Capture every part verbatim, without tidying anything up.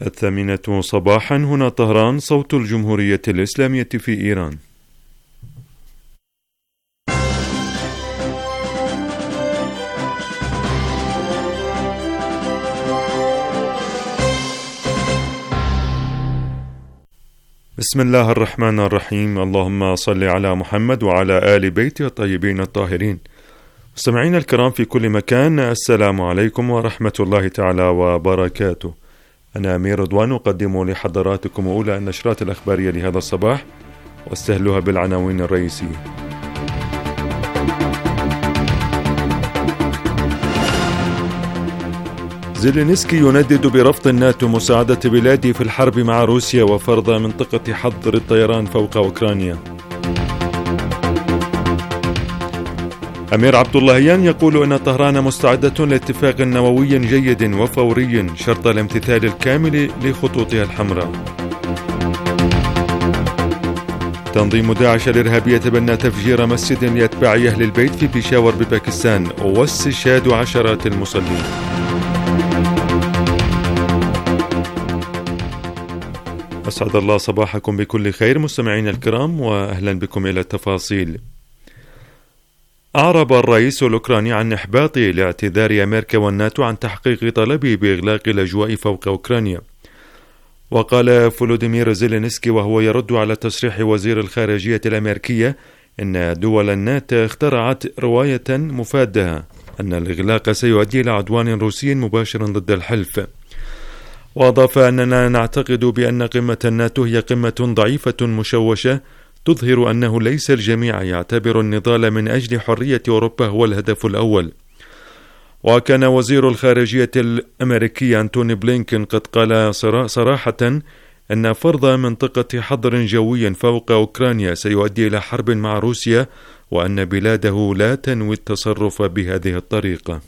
الثامنة صباحا، هنا طهران، صوت الجمهورية الإسلامية في إيران. بسم الله الرحمن الرحيم. اللهم صل على محمد وعلى آل بيته الطيبين الطاهرين. مستمعينا الكرام في كل مكان، السلام عليكم ورحمة الله تعالى وبركاته. أنا أمير رضوان أقدم لحضراتكم أولى النشرات الأخبارية لهذا الصباح، واستهلها بالعناوين الرئيسية. زيلينسكي يندد برفض الناتو مساعدة بلاده في الحرب مع روسيا وفرض منطقة حظر الطيران فوق أوكرانيا. أمير عبد اللهيان يقول أن طهران مستعدة لاتفاق نووي جيد وفوري شرط الامتثال الكامل لخطوطها الحمراء. تنظيم داعش الإرهابي يتبنى تفجير مسجد لأتباع أهل البيت في بيشاور بباكستان واستشهاد عشرات المصلين. أسعد الله صباحكم بكل خير مستمعين الكرام، وأهلا بكم إلى التفاصيل. أعرب الرئيس الأوكراني عن إحباطه لاعتذار أمريكا والناتو عن تحقيق طلبه بإغلاق الأجواء فوق أوكرانيا. وقال فولوديمير زيلينسكي وهو يرد على تصريح وزير الخارجية الأمريكية أن دول الناتو اخترعت رواية مفادة أن الإغلاق سيؤدي إلى عدوان روسي مباشر ضد الحلف. وأضاف أننا نعتقد بأن قمة الناتو هي قمة ضعيفة مشوشة تظهر أنه ليس الجميع يعتبر النضال من أجل حرية أوروبا هو الهدف الأول. وكان وزير الخارجية الأمريكي أنتوني بلينكن قد قال صراحة أن فرض منطقة حظر جوي فوق أوكرانيا سيؤدي إلى حرب مع روسيا، وأن بلاده لا تنوي التصرف بهذه الطريقة.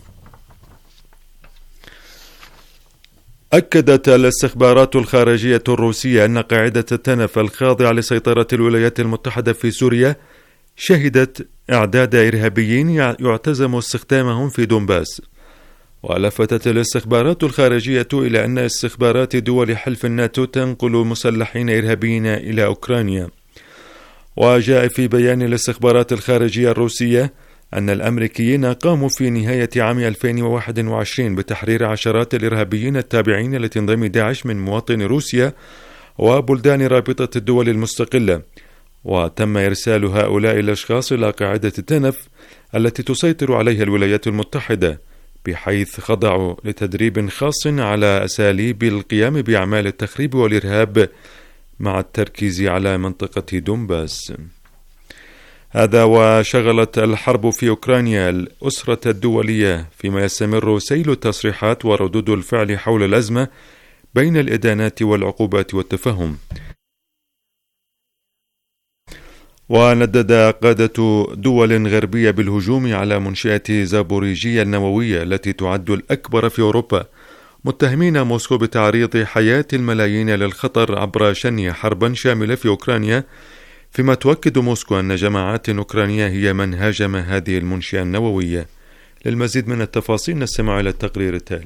أكدت الاستخبارات الخارجية الروسية أن قاعدة تنف الخاضعة لسيطرة الولايات المتحدة في سوريا شهدت إعداد إرهابيين يعتزم استخدامهم في دونباس. ولفتت الاستخبارات الخارجية إلى أن استخبارات دول حلف الناتو تنقل مسلحين إرهابيين إلى أوكرانيا. وجاء في بيان الاستخبارات الخارجية الروسية أن الأمريكيين قاموا في نهاية عام ألفين وواحد وعشرين بتحرير عشرات الإرهابيين التابعين لتنظيم داعش من مواطن روسيا وبلدان رابطة الدول المستقلة، وتم إرسال هؤلاء الأشخاص إلى قاعدة تنف التي تسيطر عليها الولايات المتحدة، بحيث خضعوا لتدريب خاص على أساليب القيام بأعمال التخريب والإرهاب مع التركيز على منطقة دونباس. هذا وشغلت الحرب في أوكرانيا الأسرة الدولية، فيما يستمر سيل التصريحات وردود الفعل حول الأزمة بين الإدانات والعقوبات والتفهم. وندد قادة دول غربية بالهجوم على منشأة زابوريجيا النووية التي تعد الأكبر في أوروبا، متهمين موسكو بتعريض حياة الملايين للخطر عبر شن حربا شاملة في أوكرانيا، فيما تؤكد موسكو أن جماعات أوكرانية هي من هاجم هذه المنشأة النووية. للمزيد من التفاصيل نستمع إلى التقرير التالي.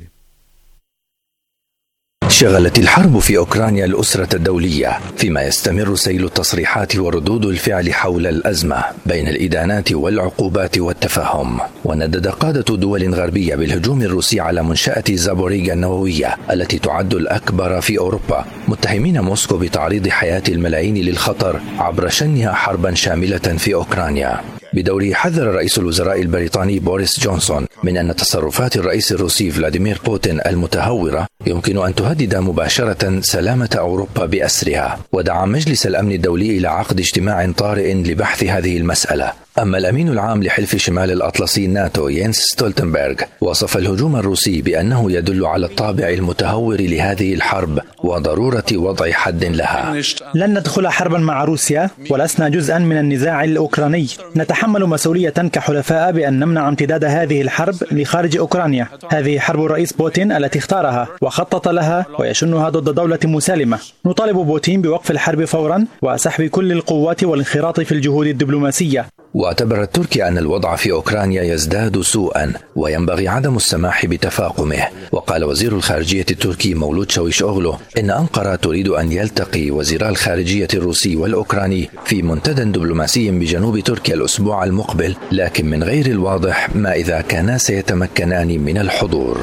شغلت الحرب في أوكرانيا الأسرة الدولية، فيما يستمر سيل التصريحات وردود الفعل حول الأزمة بين الإدانات والعقوبات والتفهم. وندد قادة دول غربية بالهجوم الروسي على منشأة زابوريجيا النووية التي تعد الأكبر في أوروبا، متهمين موسكو بتعريض حياة الملايين للخطر عبر شنها حربا شاملة في أوكرانيا. بدوره حذر رئيس الوزراء البريطاني بوريس جونسون من أن تصرفات الرئيس الروسي فلاديمير بوتين المتهورة يمكن أن تهدد مباشرة سلامة أوروبا بأسرها، ودعا مجلس الأمن الدولي إلى عقد اجتماع طارئ لبحث هذه المسألة. أما الأمين العام لحلف شمال الأطلسي الناتو يينس ستولتنبرغ وصف الهجوم الروسي بأنه يدل على الطابع المتهور لهذه الحرب وضرورة وضع حد لها. لن ندخل حربا مع روسيا، ولسنا جزءا من النزاع الأوكراني. نتحمل مسؤولية كحلفاء بأن نمنع امتداد هذه الحرب لخارج أوكرانيا. هذه حرب الرئيس بوتين التي اختارها وخطط لها ويشنها ضد دولة مسالمة. نطالب بوتين بوقف الحرب فورا وسحب كل القوات والانخراط في الجهود الدبلوماسية. واعتبرت تركيا أن الوضع في أوكرانيا يزداد سوءا وينبغي عدم السماح بتفاقمه. وقال وزير الخارجية التركي مولود شاويشأوغلو إن أنقرة تريد أن يلتقي وزيرا الخارجية الروسي والأوكراني في منتدى دبلوماسي بجنوب تركيا الأسبوع المقبل، لكن من غير الواضح ما إذا كانا سيتمكنان من الحضور.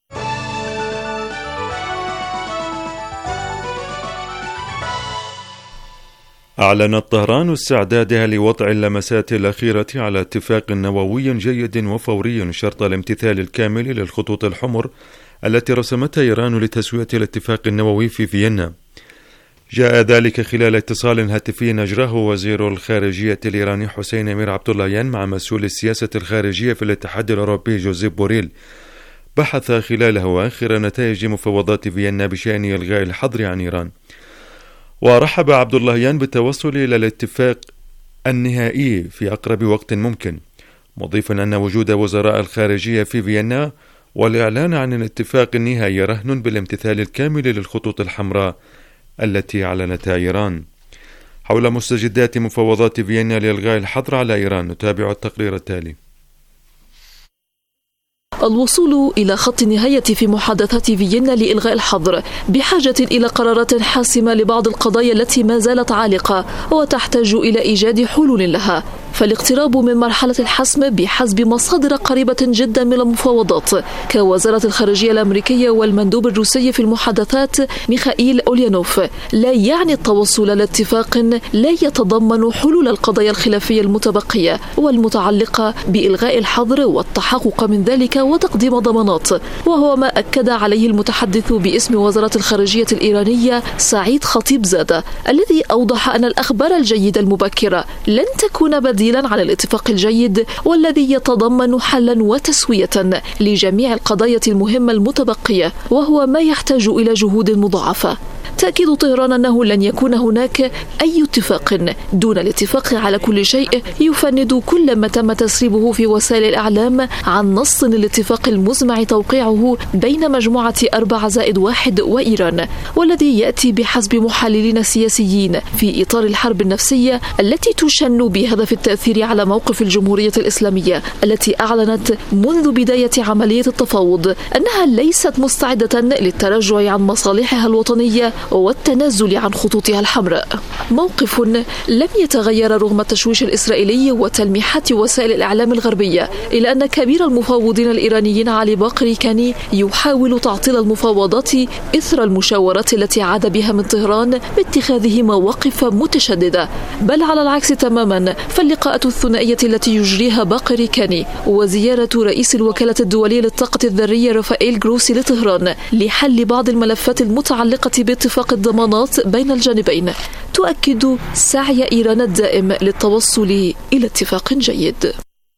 أعلنت طهران استعدادها لوضع اللمسات الأخيرة على اتفاق نووي جيد وفوري شرط الامتثال الكامل للخطوط الحمر التي رسمتها إيران لتسوية الاتفاق النووي في فيينا. جاء ذلك خلال اتصال هاتفي أجراه وزير الخارجية الإيراني حسين أمير عبداللهيان مع مسؤول السياسة الخارجية في الاتحاد الأوروبي جوزيب بوريل، بحث خلاله آخر نتائج مفاوضات فيينا بشأن إلغاء الحظر عن إيران. ورحب عبداللهيان بالتوصل إلى الاتفاق النهائي في أقرب وقت ممكن، مضيفا أن وجود وزراء الخارجية في فيينا والإعلان عن الاتفاق النهائي رهن بالامتثال الكامل للخطوط الحمراء التي أعلنتها إيران. حول مستجدات مفاوضات فيينا لإلغاء الحظر على إيران نتابع التقرير التالي. الوصول إلى خط النهاية في محادثات فيينا لإلغاء الحظر بحاجة إلى قرارات حاسمة لبعض القضايا التي ما زالت عالقة وتحتاج إلى إيجاد حلول لها، فالاقتراب من مرحلة الحسم بحسب مصادر قريبة جدا من المفاوضات كوزارة الخارجية الأمريكية والمندوب الروسي في المحادثات ميخائيل أوليانوف لا يعني التوصل لاتفاق لا يتضمن حلول القضايا الخلافية المتبقية والمتعلقة بإلغاء الحظر والتحقق من ذلك وتقديم ضمانات، وهو ما أكد عليه المتحدث باسم وزارة الخارجية الإيرانية سعيد خطيب زادة، الذي أوضح أن الأخبار الجيدة المبكرة لن تكون بديلا عن الاتفاق الجيد والذي يتضمن حلا وتسوية لجميع القضايا المهمة المتبقية، وهو ما يحتاج إلى جهود مضاعفة. تأكيد طهران أنه لن يكون هناك أي اتفاق دون الاتفاق على كل شيء يفند كل ما تم تسريبه في وسائل الإعلام عن نص الاتفاق المزمع توقيعه بين مجموعة أربعة زائد واحد وإيران، والذي يأتي بحسب محللين سياسيين في إطار الحرب النفسية التي تشن بهدف التأثير على موقف الجمهورية الإسلامية التي أعلنت منذ بداية عملية التفاوض أنها ليست مستعدة للتراجع عن مصالحها الوطنية والتنازل عن خطوطها الحمراء. موقف لم يتغير رغم التشويش الإسرائيلي وتلميحات وسائل الإعلام الغربية، إلا أن كبير المفاوضين الإيرانيين علي باقري كاني يحاول تعطيل المفاوضات إثر المشاورات التي عاد بها من طهران باتخاذه مواقف متشددة، بل على العكس تماما، فاللقاءات الثنائية التي يجريها باقري كاني وزيارة رئيس الوكالة الدولية للطاقة الذرية رافائيل جروسي لطهران لحل بعض الملفات المتعلقة باتفاق الضمانات بين الجانبين تؤكد سعي إيران الدائم للتوصل إلى اتفاق جيد.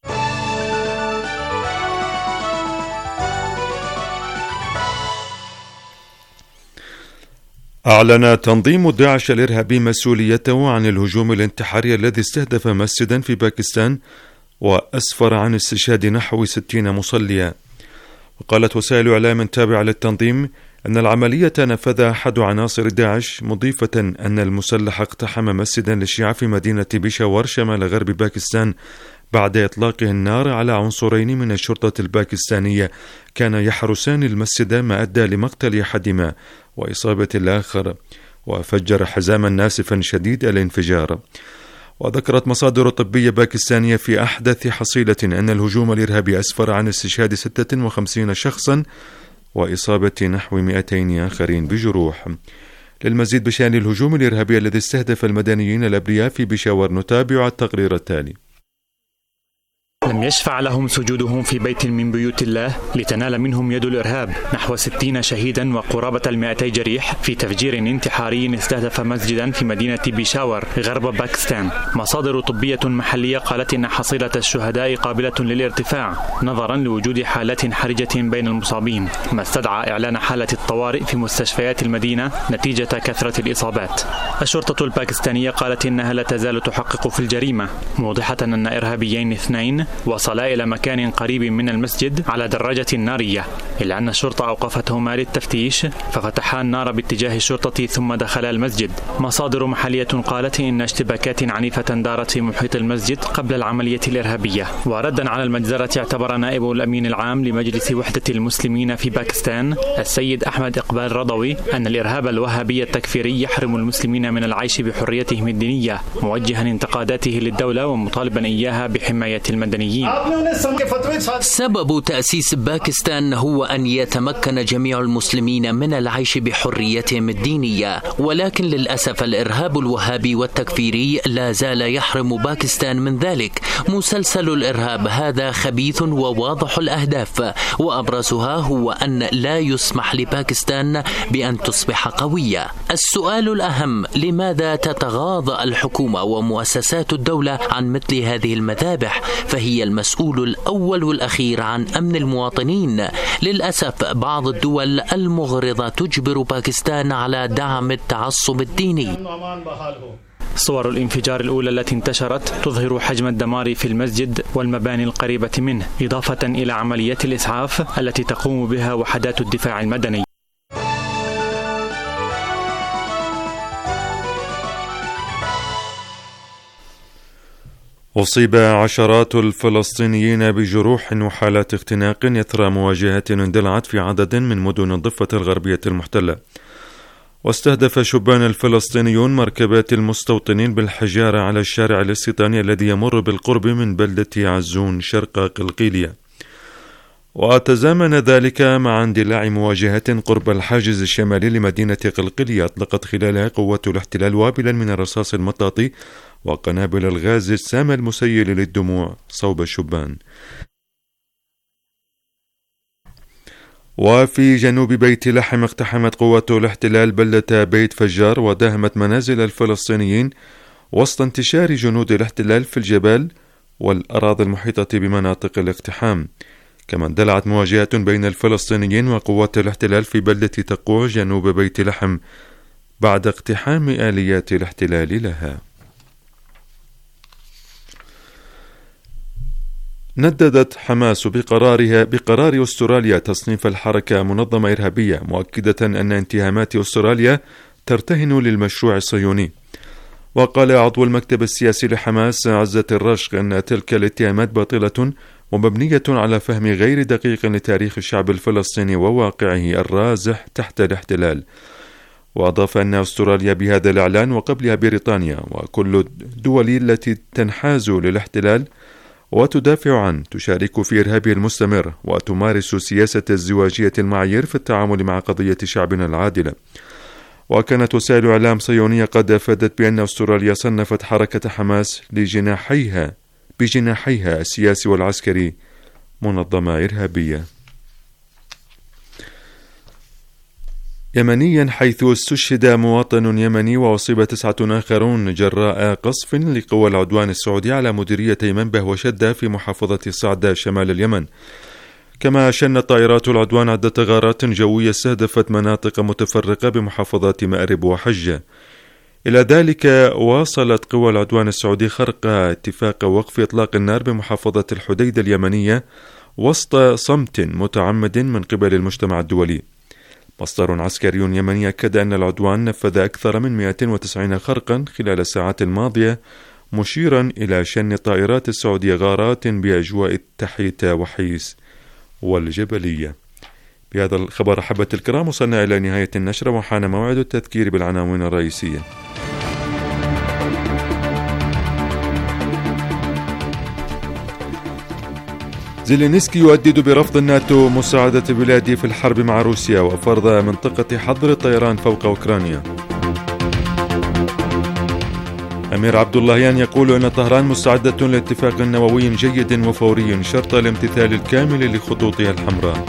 أعلن تنظيم داعش الإرهابي مسؤوليته عن الهجوم الانتحاري الذي استهدف مسجدا في باكستان وأسفر عن استشهاد نحو ستين مصليا. وقالت وسائل إعلام تابعة للتنظيم أن العملية نفذها أحد عناصر داعش، مضيفة أن المسلح اقتحم مسجدا للشيعة في مدينة بيشاور شمال غرب باكستان بعد إطلاقه النار على عنصرين من الشرطة الباكستانية كان يحرسان المسجد، ما أدى لمقتل أحدهما وإصابة الآخر، وفجر حزاما ناسفا شديد الانفجار. وذكرت مصادر طبية باكستانية في أحدث حصيلة أن الهجوم الإرهابي أسفر عن استشهاد ستة وخمسين شخصا وإصابة نحو مئتين آخرين بجروح. للمزيد بشأن الهجوم الإرهابي الذي استهدف المدنيين الأبرياء في بيشاور نتابع التقرير التالي. لم يشفع لهم سجودهم في بيت من بيوت الله لتنال منهم يد الإرهاب نحو ستين شهيدا وقرابة المائتي جريح في تفجير انتحاري استهدف مسجدا في مدينة بيشاور غرب باكستان. مصادر طبية محلية قالت إن حصيلة الشهداء قابلة للارتفاع نظرا لوجود حالات حرجة بين المصابين، ما استدعى إعلان حالة الطوارئ في مستشفيات المدينة نتيجة كثرة الإصابات. الشرطة الباكستانية قالت إنها لا تزال تحقق في الجريمة، موضحة أن إرهابيين اثنين وصلا إلى مكان قريب من المسجد على دراجة نارية، إلا أن الشرطة أوقفتهما للتفتيش ففتحا النار باتجاه الشرطة ثم دخلا المسجد. مصادر محلية قالت إن اشتباكات عنيفة دارت في محيط المسجد قبل العملية الإرهابية. وردا على المجزرة اعتبر نائب الأمين العام لمجلس وحدة المسلمين في باكستان السيد أحمد إقبال رضوي أن الإرهاب الوهابي التكفيري يحرم المسلمين من العيش بحريتهم الدينية، موجها انتقاداته للدولة ومطالبا إياها بحماية المدنيين. سبب تأسيس باكستان هو أن يتمكن جميع المسلمين من العيش بحريتهم الدينية، ولكن للأسف الإرهاب الوهابي والتكفيري لا زال يحرم باكستان من ذلك. مسلسل الإرهاب هذا خبيث وواضح الأهداف، وأبرزها هو أن لا يسمح لباكستان بأن تصبح قوية. السؤال الأهم: لماذا تتغاضى الحكومة ومؤسسات الدولة عن مثل هذه المذابح؟ فهي المسؤول الأول والأخير عن أمن المواطنين. للأسف بعض الدول المغرضة تجبر باكستان على دعم التعصب الديني. صور الانفجار الأولى التي انتشرت تظهر حجم الدمار في المسجد والمباني القريبة منه، إضافة إلى عمليات الإسعاف التي تقوم بها وحدات الدفاع المدني. أصيب عشرات الفلسطينيين بجروح وحالات اختناق يثرى مواجهات اندلعت في عدد من مدن الضفة الغربية المحتلة. واستهدف شبان الفلسطينيون مركبات المستوطنين بالحجارة على الشارع الاستيطاني الذي يمر بالقرب من بلدة عزون شرق قلقيلية. وتزامن ذلك مع اندلاع مواجهات قرب الحاجز الشمالي لمدينة قلقيلية أطلقت خلالها قوة الاحتلال وابلا من الرصاص المطاطي وقنابل الغاز السام المسيل للدموع صوب الشبان. وفي جنوب بيت لحم اقتحمت قوة الاحتلال بلدة بيت فجار وداهمت منازل الفلسطينيين وسط انتشار جنود الاحتلال في الجبال والأراضي المحيطة بمناطق الاقتحام. كما اندلعت مواجهات بين الفلسطينيين وقوات الاحتلال في بلدة تقوع جنوب بيت لحم بعد اقتحام آليات الاحتلال لها. نددت حماس بقرارها بقرار أستراليا تصنيف الحركة منظمة إرهابية، مؤكدة أن اتهامات أستراليا ترتهن للمشروع الصهيوني. وقال عضو المكتب السياسي لحماس عزة الرشق أن تلك الاتهامات باطلة ومبنية على فهم غير دقيق لتاريخ الشعب الفلسطيني وواقعه الرازح تحت الاحتلال. وأضاف أن أستراليا بهذا الإعلان وقبلها بريطانيا وكل الدول التي تنحاز للاحتلال وتدافع عنه تشارك في إرهابه المستمر وتمارس سياسة ازدواجية المعايير في التعامل مع قضية شعبنا العادلة. وكانت وسائل إعلام صهيونية قد أفادت بأن أستراليا صنفت حركة حماس لجناحيها بجناحيها السياسي والعسكري منظمة إرهابية. يمنيا، حيث استشهد مواطن يمني وأصيب تسعة آخرون جراء قصف لقوى العدوان السعودي على مديريتي منبه وشدة في محافظة صعدة شمال اليمن. كما شنت طائرات العدوان عدة غارات جوية استهدفت مناطق متفرقة بمحافظات مأرب وحجة. إلى ذلك واصلت قوى العدوان السعودي خرق اتفاق وقف إطلاق النار بمحافظة الحديدة اليمنية وسط صمت متعمد من قبل المجتمع الدولي. مصدر عسكري يمني أكد أن العدوان نفذ أكثر من مئة وتسعين خرقا خلال الساعات الماضية، مشيرا إلى شن الطائرات السعودية غارات بأجواء التحيتا وحيس والجبلية. بهذا الخبر أحبة الكرام وصلنا إلى نهاية النشرة وحان موعد التذكير بالعناوين الرئيسية. زيلينسكي يؤدد برفض الناتو مساعدة بلاده في الحرب مع روسيا وفرض منطقة حظر الطيران فوق أوكرانيا. أمير عبد اللهيان يقول أن طهران مستعدة لاتفاق نووي جيد وفوري شرط الامتثال الكامل لخطوطها الحمراء.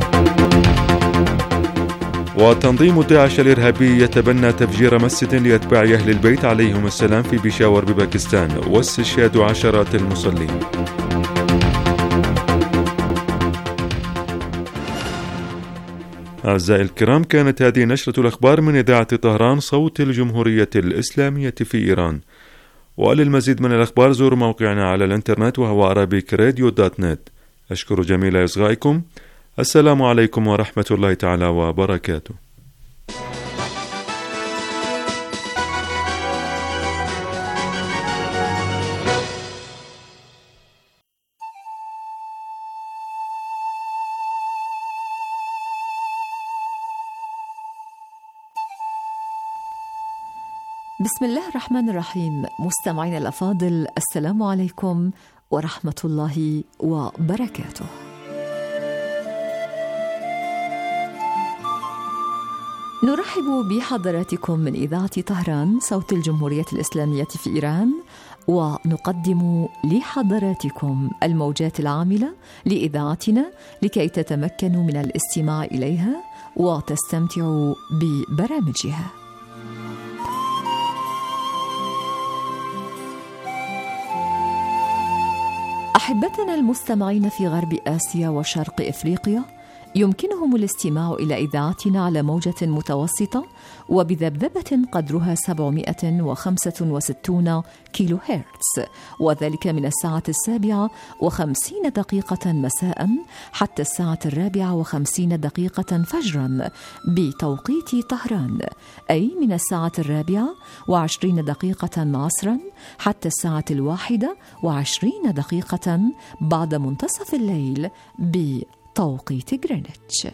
وتنظيم داعش الإرهابي يتبنى تفجير مسجد لأتباع أهل البيت عليهم السلام في بيشاور بباكستان واستشهاد عشرات المصلين. أعزائي الكرام، كانت هذه نشرة الأخبار من إذاعة طهران صوت الجمهورية الإسلامية في إيران، وللمزيد من الأخبار زوروا موقعنا على الإنترنت وهو أرابيك راديو دوت نت. أشكر جميل إصغائكم. السلام عليكم ورحمة الله تعالى وبركاته. بسم الله الرحمن الرحيم. مستمعين الأفاضل، السلام عليكم ورحمة الله وبركاته. نرحب بحضراتكم من إذاعة طهران صوت الجمهورية الإسلامية في إيران، ونقدم لحضراتكم الموجات العاملة لإذاعتنا لكي تتمكنوا من الاستماع إليها وتستمتعوا ببرامجها. أحبتنا المستمعين في غرب آسيا وشرق إفريقيا، يمكنهم الاستماع إلى إذاعتنا على موجة متوسطة وبذبذبة قدرها سبعمائة وخمسة وستين كيلو هرتز، وذلك من الساعة السابعة وخمسين دقيقة مساء حتى الساعة الرابعة وخمسين دقيقة فجرا بتوقيت طهران، أي من الساعة الرابعة وعشرين دقيقة عصرا حتى الساعة الواحدة وعشرين دقيقة بعد منتصف الليل بتوقيت غرينتش.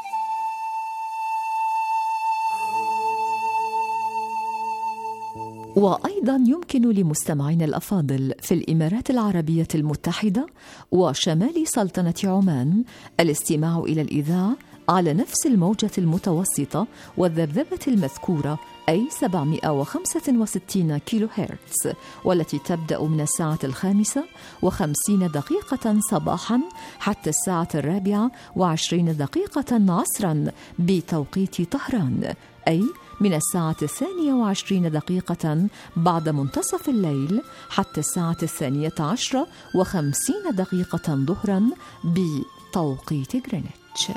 وأيضا يمكن لمستمعينا الأفاضل في الإمارات العربية المتحدة وشمال سلطنة عمان الاستماع إلى الإذاعة على نفس الموجة المتوسطة والذبذبة المذكورة، أي سبعمائة وخمسة وستين كيلو هرتز، والتي تبدأ من الساعة الخامسة وخمسين دقيقة صباحا حتى الساعة الرابعة وعشرين دقيقة عصرا بتوقيت طهران، أي من الساعة الثانية وعشرين دقيقة بعد منتصف الليل حتى الساعة الثانية عشرة وخمسين دقيقة ظهرا بتوقيت غرينتش.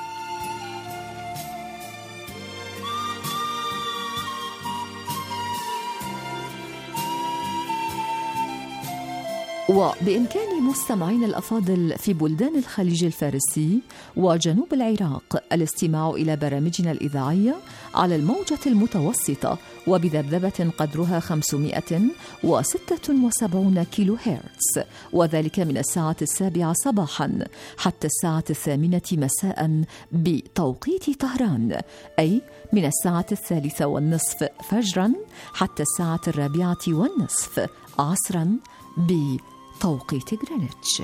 وبإمكان مستمعين الأفاضل في بلدان الخليج الفارسي وجنوب العراق الاستماع إلى برامجنا الإذاعية على الموجة المتوسطة وبذبذبة قدرها خمسمائة وستة وسبعين كيلو هرتز، وذلك من الساعة السابعة صباحا حتى الساعة الثامنة مساء بتوقيت طهران، أي من الساعة الثالثة والنصف فجرا حتى الساعة الرابعة والنصف عصرا بتوقيت غرينتش.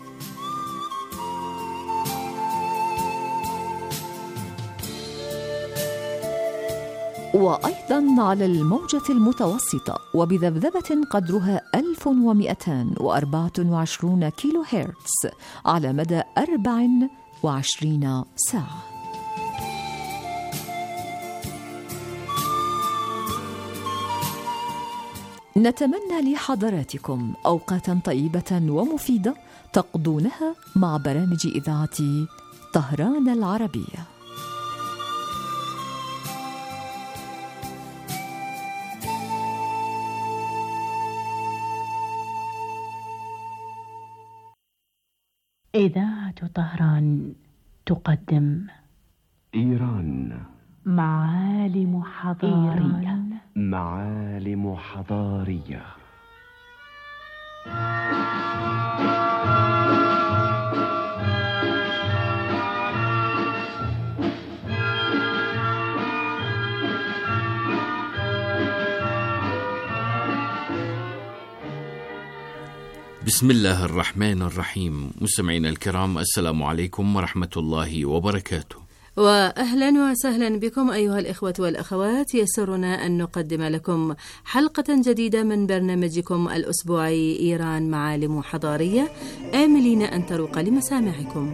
وأيضا على الموجة المتوسطة وبذبذبة قدرها ألف ومئتين وأربعة وعشرين كيلو هرتز على مدى أربع وعشرين ساعة. نتمنى لحضراتكم أوقاتا طيبة ومفيدة تقضونها مع برامج إذاعة طهران العربية. إذاعة طهران تقدم إيران معالم حضارية. معالم حضارية. بسم الله الرحمن الرحيم. مستمعينا الكرام، السلام عليكم ورحمة الله وبركاته، وأهلا وسهلا بكم أيها الإخوة والأخوات. يسرنا أن نقدم لكم حلقة جديدة من برنامجكم الأسبوعي إيران معالم حضارية، آملين أن تروق لمسامعكم.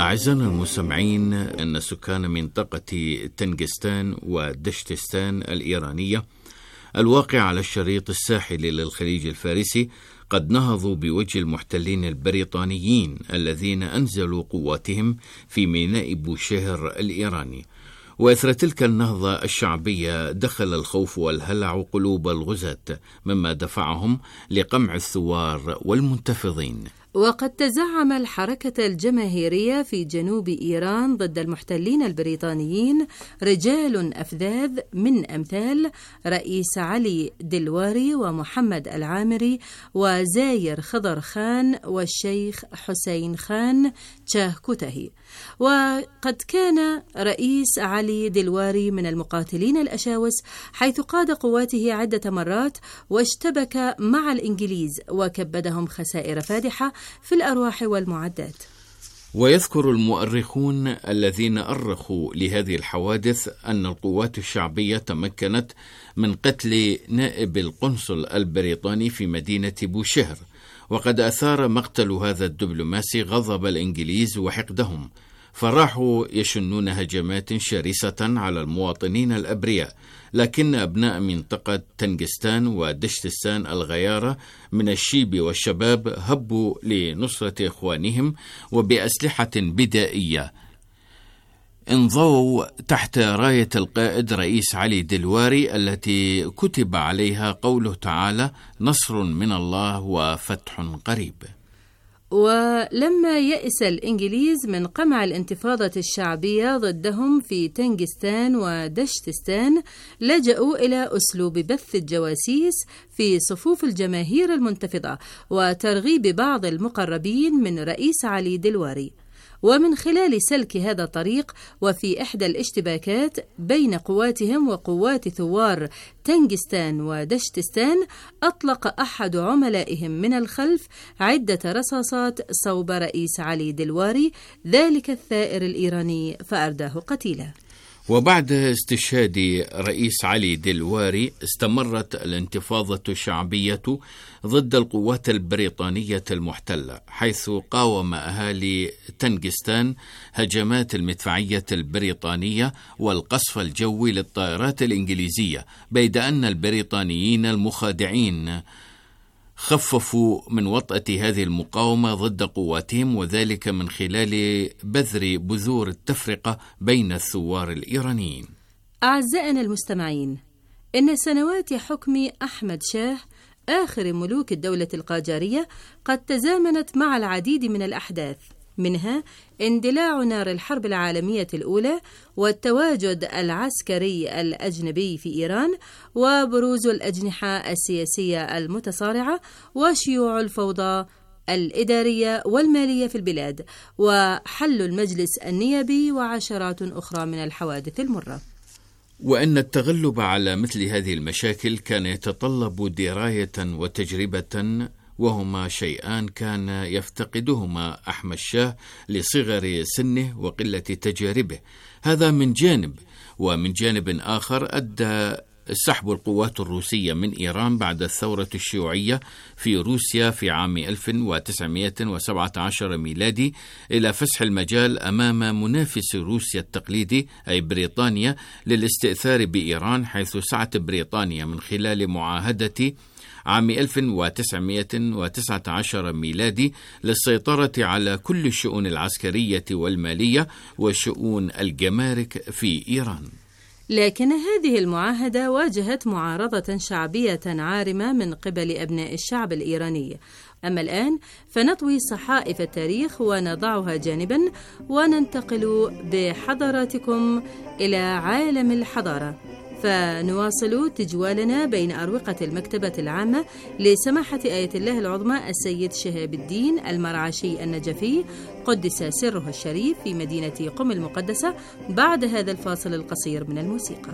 أعزائنا المستمعين، أن سكان منطقة تنجستان ودشتستان الإيرانية الواقع على الشريط الساحلي للخليج الفارسي قد نهضوا بوجه المحتلين البريطانيين الذين أنزلوا قواتهم في ميناء بوشهر الإيراني. وإثر تلك النهضة الشعبية دخل الخوف والهلع قلوب الغزاة، مما دفعهم لقمع الثوار والمنتفضين. وقد تزعم الحركة الجماهيرية في جنوب إيران ضد المحتلين البريطانيين رجال أفذاذ من أمثال رئيس علي دلواري ومحمد العامري وزاير خضر خان والشيخ حسين خان تشاهكوتهي. وقد كان رئيس علي دلواري من المقاتلين الأشاوس، حيث قاد قواته عدة مرات واشتبك مع الإنجليز وكبدهم خسائر فادحة في الأرواح والمعدات. ويذكر المؤرخون الذين أرخوا لهذه الحوادث أن القوات الشعبية تمكنت من قتل نائب القنصل البريطاني في مدينة بوشهر، وقد أثار مقتل هذا الدبلوماسي غضب الإنجليز وحقدهم، فراحوا يشنون هجمات شرسة على المواطنين الأبرياء. لكن أبناء منطقة تنجستان ودشتستان الغيارة من الشيب والشباب هبوا لنصرة إخوانهم، وبأسلحة بدائية انضووا تحت راية القائد رئيس علي دلواري التي كتب عليها قوله تعالى: نصر من الله وفتح قريب. ولما يئس الإنجليز من قمع الانتفاضة الشعبية ضدهم في تنجستان ودشتستان، لجأوا إلى أسلوب بث الجواسيس في صفوف الجماهير المنتفضة وترغيب بعض المقربين من رئيس علي دلواري. ومن خلال سلك هذا الطريق وفي إحدى الاشتباكات بين قواتهم وقوات ثوار تنجستان ودشتستان، أطلق أحد عملائهم من الخلف عدة رصاصات صوب رئيس علي دلواري، ذلك الثائر الإيراني، فأرداه قتيلا. وبعد استشهاد رئيس علي دلواري استمرت الانتفاضة الشعبية ضد القوات البريطانية المحتلة، حيث قاوم أهالي تنجستان هجمات المدفعية البريطانية والقصف الجوي للطائرات الإنجليزية، بيد أن البريطانيين المخادعين خففوا من وطأة هذه المقاومة ضد قواتهم، وذلك من خلال بذر بذور التفرقة بين الثوار الإيرانيين. أعزائنا المستمعين، إن سنوات حكم أحمد شاه آخر ملوك الدولة القاجارية قد تزامنت مع العديد من الأحداث، منها اندلاع نار الحرب العالمية الأولى والتواجد العسكري الأجنبي في إيران وبروز الأجنحة السياسية المتصارعة وشيوع الفوضى الإدارية والمالية في البلاد وحل المجلس النيابي وعشرات أخرى من الحوادث المرة. وأن التغلب على مثل هذه المشاكل كان يتطلب دراية وتجربة، وهما شيئان كان يفتقدهما أحمد شاه لصغر سنه وقلة تجاربه. هذا من جانب، ومن جانب آخر أدى سحب القوات الروسية من إيران بعد الثورة الشيوعية في روسيا في عام ألف وتسعمائة وسبعة عشر ميلادي إلى فسح المجال أمام منافس روسيا التقليدي أي بريطانيا للاستئثار بإيران، حيث سعت بريطانيا من خلال معاهدة عام ألف وتسعمائة وتسعة عشر ميلادي للسيطرة على كل الشؤون العسكرية والمالية وشؤون الجمارك في إيران. لكن هذه المعاهدة واجهت معارضة شعبية عارمة من قبل أبناء الشعب الإيراني. أما الآن فنطوي صحائف التاريخ ونضعها جانبا وننتقل بحضراتكم إلى عالم الحضارة، فنواصل تجوالنا بين أروقة المكتبة العامة لسماحة آية الله العظمى السيد شهاب الدين المرعشي النجفي قدس سره الشريف في مدينة قم المقدسة، بعد هذا الفاصل القصير من الموسيقى.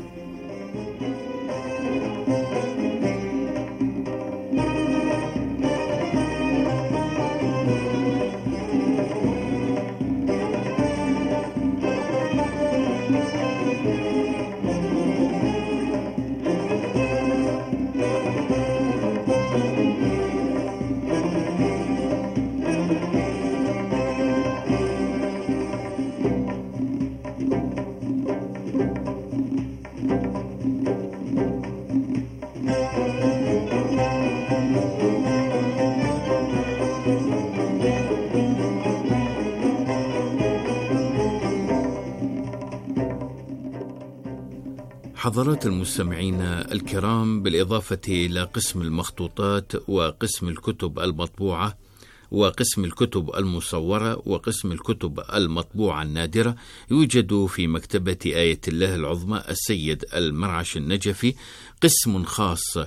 حضرات المستمعين الكرام، بالإضافة إلى قسم المخطوطات وقسم الكتب المطبوعة وقسم الكتب المصورة وقسم الكتب المطبوعة النادرة، يوجد في مكتبة آية الله العظمى السيد المرعش النجفي قسم خاص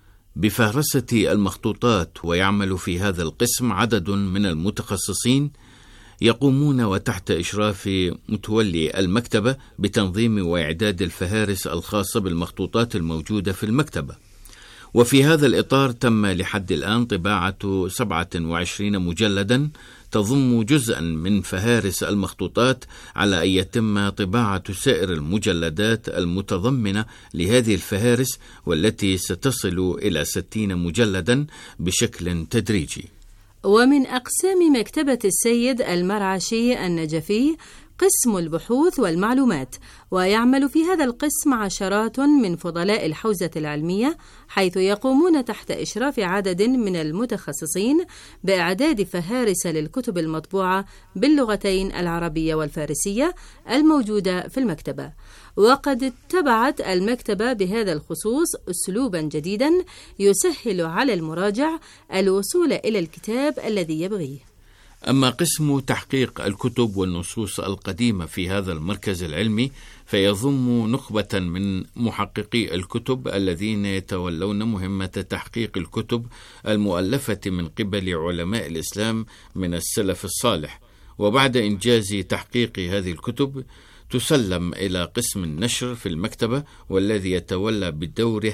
بفهرسة المخطوطات، ويعمل في هذا القسم عدد من المتخصصين يقومون وتحت إشراف متولي المكتبة بتنظيم وإعداد الفهارس الخاصة بالمخطوطات الموجودة في المكتبة. وفي هذا الإطار تم لحد الآن طباعة سبعة وعشرين مجلدا تضم جزءا من فهارس المخطوطات، على أن يتم طباعة سائر المجلدات المتضمنة لهذه الفهارس، والتي ستصل إلى ستين مجلدا بشكل تدريجي. ومن أقسام مكتبة السيد المرعشي النجفي قسم البحوث والمعلومات، ويعمل في هذا القسم عشرات من فضلاء الحوزة العلمية، حيث يقومون تحت إشراف عدد من المتخصصين بإعداد فهارس للكتب المطبوعة باللغتين العربية والفارسية الموجودة في المكتبة. وقد اتبعت المكتبة بهذا الخصوص أسلوبا جديدا يسهل على المراجع الوصول إلى الكتاب الذي يبغيه. أما قسم تحقيق الكتب والنصوص القديمة في هذا المركز العلمي فيضم نخبة من محققي الكتب الذين يتولون مهمة تحقيق الكتب المؤلفة من قبل علماء الإسلام من السلف الصالح، وبعد إنجاز تحقيق هذه الكتب تسلم إلى قسم النشر في المكتبة، والذي يتولى بدوره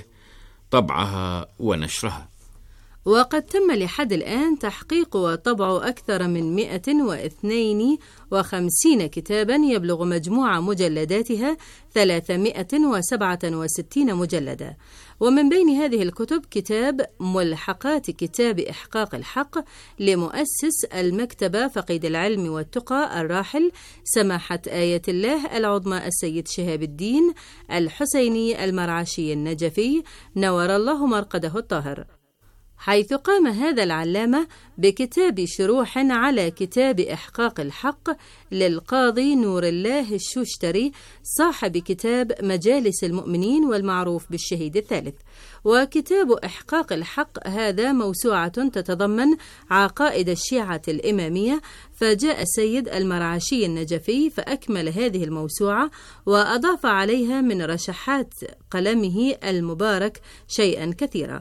طبعها ونشرها. وقد تم لحد الآن تحقيق وطبع أكثر من مئة واثنين وخمسين كتابا يبلغ مجموع مجلداتها ثلاثمائة وسبعة وستين مجلدا. ومن بين هذه الكتب كتاب ملحقات كتاب إحقاق الحق لمؤسس المكتبة فقيد العلم والتقى الراحل سماحة آية الله العظمى السيد شهاب الدين الحسيني المرعشي النجفي نور الله مرقده الطاهر، حيث قام هذا العلامة بكتاب شروح على كتاب إحقاق الحق للقاضي نور الله الشوشتري صاحب كتاب مجالس المؤمنين والمعروف بالشهيد الثالث. وكتاب إحقاق الحق هذا موسوعة تتضمن عقائد الشيعة الإمامية، فجاء السيد المرعشي النجفي فأكمل هذه الموسوعة وأضاف عليها من رشحات قلمه المبارك شيئا كثيرا.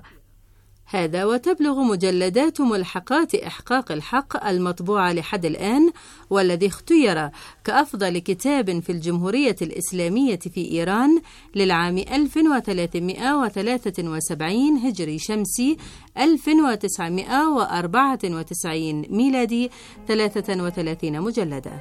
هذا وتبلغ مجلدات ملحقات إحقاق الحق المطبوعة لحد الآن، والذي اختير كأفضل كتاب في الجمهورية الإسلامية في إيران للعام ألف وثلاثمائة وثلاثة وسبعين هجري شمسي ألف وتسعمائة وأربعة وتسعين ميلادي، ثلاثة وثلاثين مجلدا.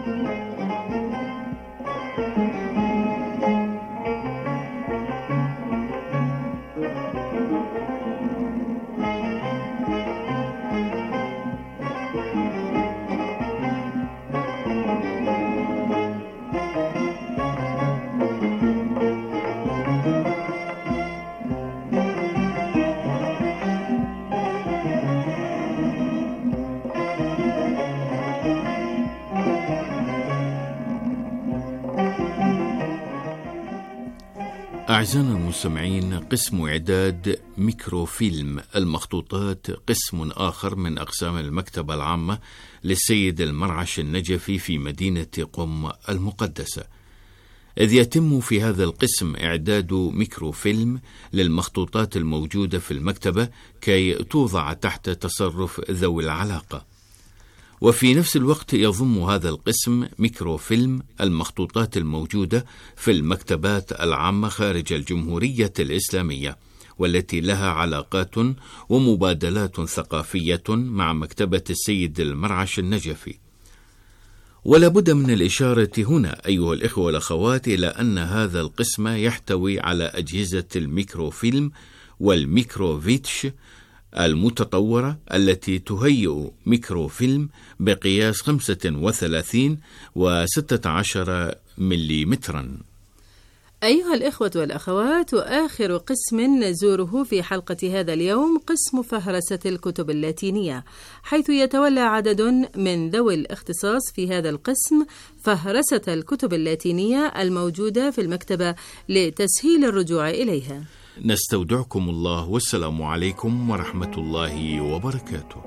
أعزائنا المستمعين، قسم إعداد ميكروفيلم المخطوطات قسم آخر من أقسام المكتبة العامة للسيد المرعش النجفي في مدينة قم المقدسة، إذ يتم في هذا القسم إعداد ميكروفيلم للمخطوطات الموجودة في المكتبة كي توضع تحت تصرف ذوي العلاقة. وفي نفس الوقت يضم هذا القسم ميكروفيلم المخطوطات الموجودة في المكتبات العامة خارج الجمهورية الإسلامية، والتي لها علاقات ومبادلات ثقافية مع مكتبة السيد المرعش النجفي. ولا بد من الإشارة هنا أيها الإخوة والأخوات إلى أن هذا القسم يحتوي على أجهزة الميكروفيلم والميكروفيتش المتطورة التي تهيئ ميكروفيلم بقياس خمسة وثلاثين وستة عشر مليمترا. أيها الإخوة والأخوات، وآخر قسم نزوره في حلقة هذا اليوم قسم فهرسة الكتب اللاتينية، حيث يتولى عدد من ذوي الاختصاص في هذا القسم فهرسة الكتب اللاتينية الموجودة في المكتبة لتسهيل الرجوع إليها. نستودعكم الله، والسلام عليكم ورحمة الله وبركاته.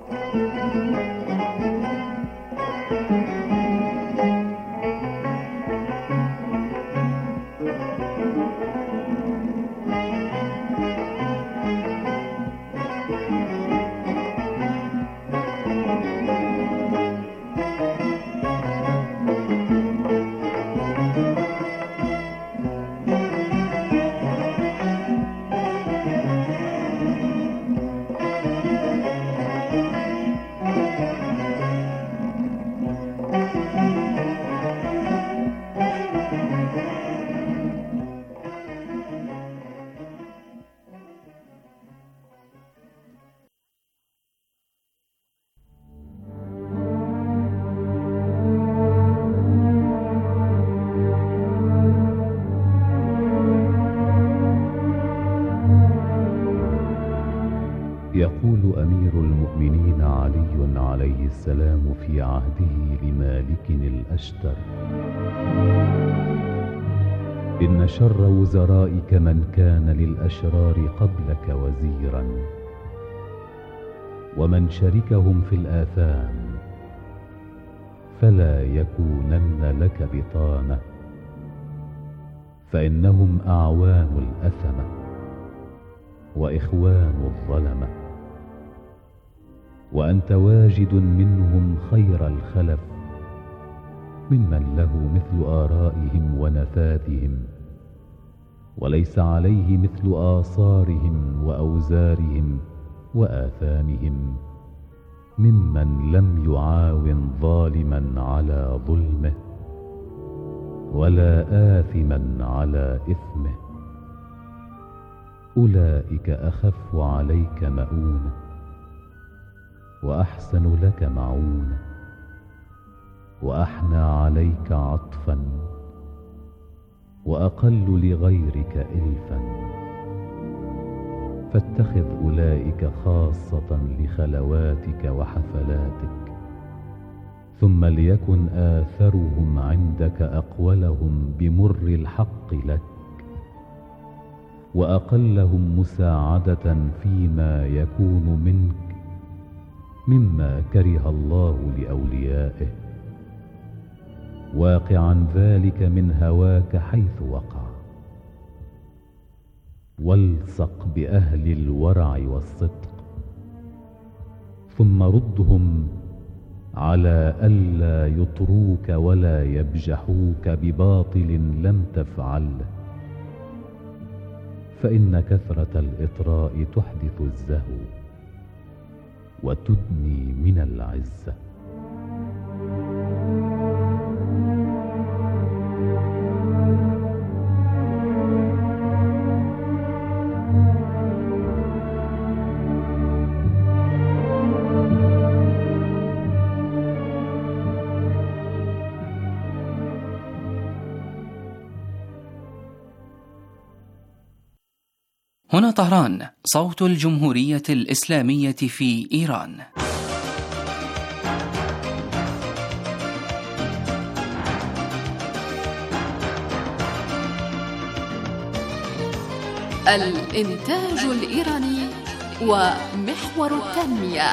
يقول أمير المؤمنين علي عليه السلام في عهده لمالك الأشتر: إن شر وزرائك من كان للأشرار قبلك وزيرا، ومن شركهم في الآثام فلا يكونن لك بطانة، فإنهم أعوان الأثمة وإخوان الظلمة، وأنت واجد منهم خير الخلف، ممن له مثل آرائهم ونفاذهم، وليس عليه مثل آثارهم وأوزارهم وآثامهم، ممن لم يعاون ظالما على ظلمه ولا آثما على إثمه. أولئك أخف عليك مؤونة وأحسن لك معونة وأحنى عليك عطفا وأقل لغيرك إلفا، فاتخذ أولئك خاصة لخلواتك وحفلاتك، ثم ليكن آثرهم عندك أقولهم بمر الحق لك، وأقلهم مساعدة فيما يكون منك مما كره الله لأوليائه، واقعا ذلك من هواك حيث وقع. والصق بأهل الورع والصدق، ثم ردهم على ألا يطروك ولا يبجحوك بباطل لم تفعله، فإن كثرة الإطراء تحدث الزهو وتدني من العزة. هنا طهران، صوت الجمهورية الإسلامية في إيران. الإنتاج الإيراني ومحور التنمية.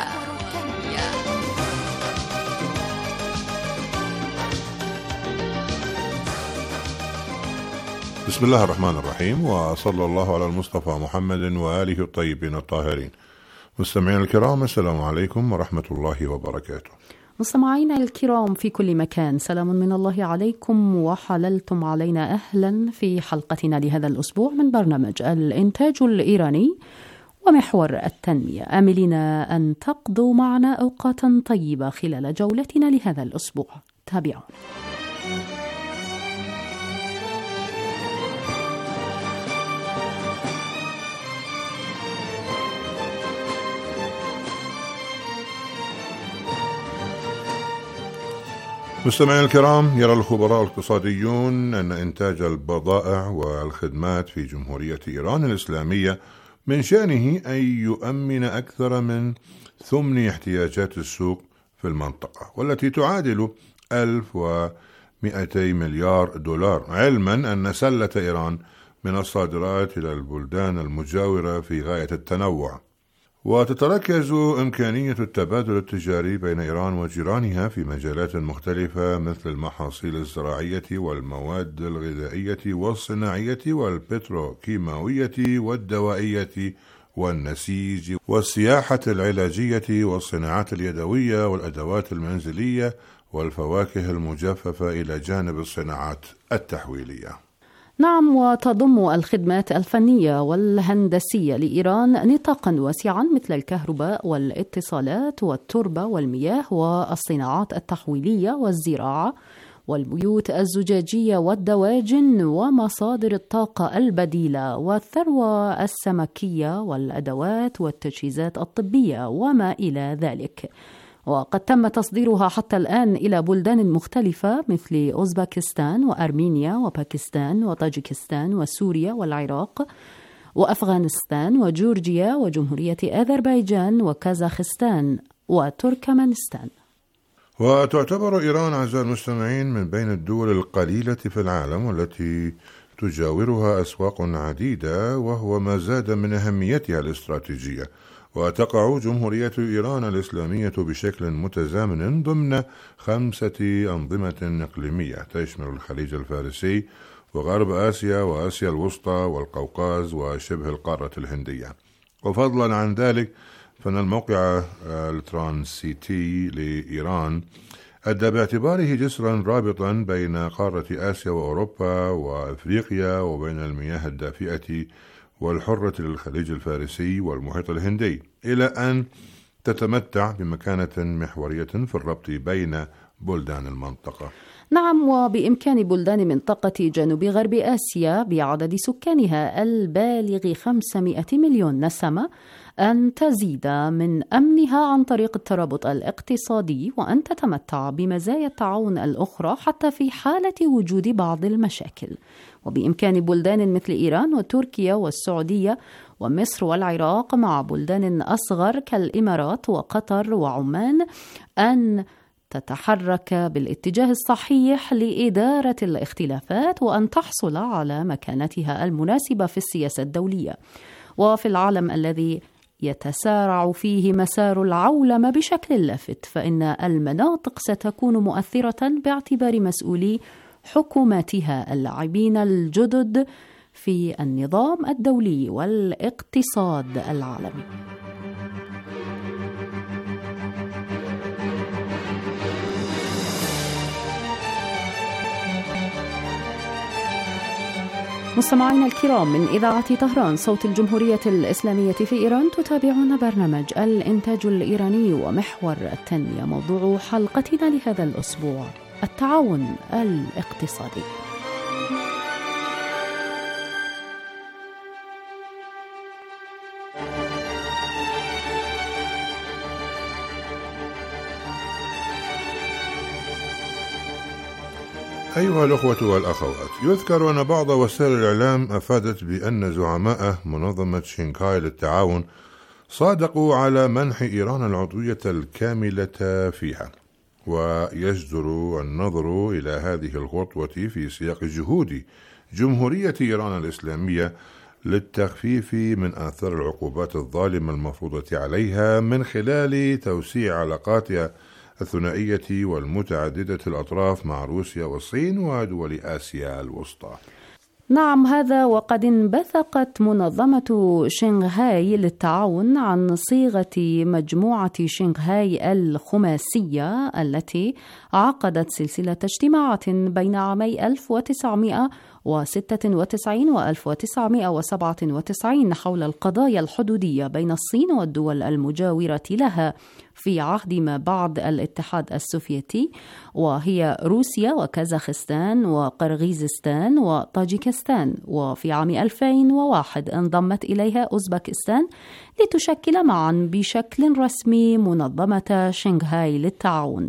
بسم الله الرحمن الرحيم، وصلى الله على المصطفى محمد وآله الطيبين الطاهرين. مستمعين الكرام، السلام عليكم ورحمة الله وبركاته. مستمعينا الكرام في كل مكان، سلام من الله عليكم، وحللتم علينا أهلا في حلقتنا لهذا الأسبوع من برنامج الإنتاج الإيراني ومحور التنمية، آملين أن تقضوا معنا أوقاتا طيبة خلال جولتنا لهذا الأسبوع. تابعوا. مستمعينا الكرام، يرى الخبراء الاقتصاديون أن إنتاج البضائع والخدمات في جمهورية إيران الإسلامية من شأنه أن يؤمن أكثر من ثمن احتياجات السوق في المنطقة، والتي تعادل ألف ومئتي مليار دولار، علما أن سلة إيران من الصادرات إلى البلدان المجاورة في غاية التنوع. وتتركز إمكانية التبادل التجاري بين إيران وجيرانها في مجالات مختلفة مثل المحاصيل الزراعية والمواد الغذائية والصناعية والبتروكيماوية والدوائية والنسيج والسياحة العلاجية والصناعات اليدوية والأدوات المنزلية والفواكه المجففة إلى جانب الصناعات التحويلية. نعم، وتضم الخدمات الفنية والهندسية لإيران نطاقا واسعا مثل الكهرباء والاتصالات والتربة والمياه والصناعات التحويلية والزراعة والبيوت الزجاجية والدواجن ومصادر الطاقة البديلة والثروة السمكية والأدوات والتجهيزات الطبية وما إلى ذلك. وقد تم تصديرها حتى الآن إلى بلدان مختلفة مثل أوزبكستان وأرمينيا وباكستان وطاجيكستان وسوريا والعراق وأفغانستان وجورجيا وجمهورية أذربيجان وكازاخستان وتركمانستان. وتعتبر إيران أعزائي المستمعين من بين الدول القليلة في العالم والتي تجاورها أسواق عديدة، وهو ما زاد من أهميتها الاستراتيجية. وتقع جمهورية إيران الإسلامية بشكل متزامن ضمن خمسة أنظمة إقليمية تشمل الخليج الفارسي وغرب آسيا وآسيا الوسطى والقوقاز وشبه القارة الهندية. وفضلا عن ذلك فإن الموقع الترانسيتي لإيران أدى باعتباره جسرا رابطا بين قارة آسيا وأوروبا وأفريقيا وبين المياه الدافئة والحرة للخليج الفارسي والمحيط الهندي، إلى أن تتمتع بمكانة محورية في الربط بين بلدان المنطقة. نعم، وبإمكان بلدان منطقة جنوب غرب آسيا بعدد سكانها البالغ خمسمائة مليون نسمة أن تزيد من أمنها عن طريق الترابط الاقتصادي، وأن تتمتع بمزايا التعاون الأخرى حتى في حالة وجود بعض المشاكل. وبإمكان بلدان مثل إيران وتركيا والسعودية ومصر والعراق مع بلدان أصغر كالإمارات وقطر وعمان أن تتحرك بالاتجاه الصحيح لإدارة الاختلافات وأن تحصل على مكانتها المناسبة في السياسة الدولية. وفي العالم الذي يتسارع فيه مسار العولمة بشكل لافت، فإن المناطق ستكون مؤثرة باعتبار مسؤولي حكوماتها اللاعبين الجدد في النظام الدولي والاقتصاد العالمي. مستمعينا الكرام، من إذاعة طهران صوت الجمهورية الإسلامية في إيران تتابعون برنامج الإنتاج الإيراني ومحور التنمية. موضوع حلقتنا لهذا الأسبوع التعاون الاقتصادي. أيها الأخوة والأخوات، يذكر أن بعض وسائل الإعلام أفادت بأن زعماء منظمة شنغهاي للتعاون صادقوا على منح إيران العضوية الكاملة فيها، ويجدر النظر إلى هذه الخطوة في سياق جهود جمهورية إيران الإسلامية للتخفيف من آثار العقوبات الظالمة المفروضة عليها من خلال توسيع علاقاتها الثنائية والمتعددة الأطراف مع روسيا والصين ودول آسيا الوسطى. نعم، هذا وقد انبثقت منظمة شنغهاي للتعاون عن صيغة مجموعة شنغهاي الخماسية التي عقدت سلسلة اجتماعات بين عامي ألف وتسعمائة وستة وتسعين و ألف وتسعمائة وسبعة وتسعين حول القضايا الحدودية بين الصين والدول المجاورة لها في عهد ما بعد الاتحاد السوفيتي، وهي روسيا وكازاخستان وقرغيزستان وطاجيكستان. وفي عام ألفين وواحد انضمت إليها أوزبكستان لتشكل معا بشكل رسمي منظمة شنغهاي للتعاون.